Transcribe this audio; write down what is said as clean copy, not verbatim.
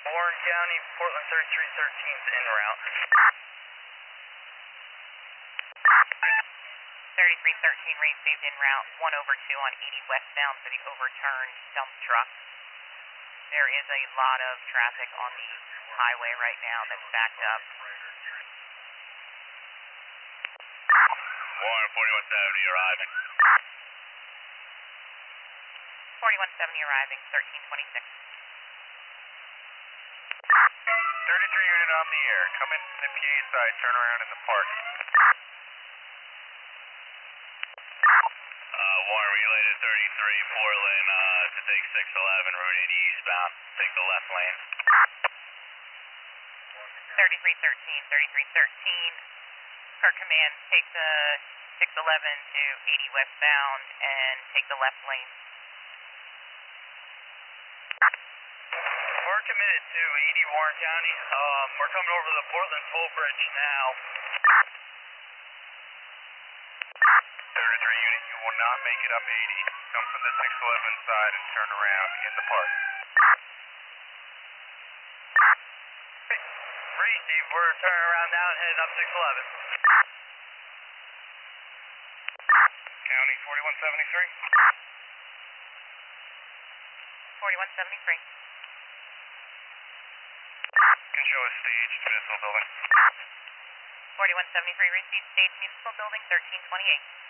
Warren County, Portland 3313 is en route. 3313 received en route, 1/2 on 80 westbound for the overturned dump truck. There is a lot of traffic on the highway right now that's backed up. Warren 4170 arriving. 4170 arriving, 1326. 33 unit on the air. Come in from the PA side, turn around in the park. Warren relay to 33 Portland to take 611 Route 80 eastbound. Take the left lane. 3313, 3313. Per command, take the 611 to 80 westbound and take the left lane. We're committed to 80 Warren County. We're coming over the Portland Toll Bridge now. 33 unit, you will not make it up 80. Come from the 611 side and turn around in the park. Receive, we're turning around now and heading up 611. County 4173. 4173. Can show a staged municipal building. 4173 received stage municipal building 1328.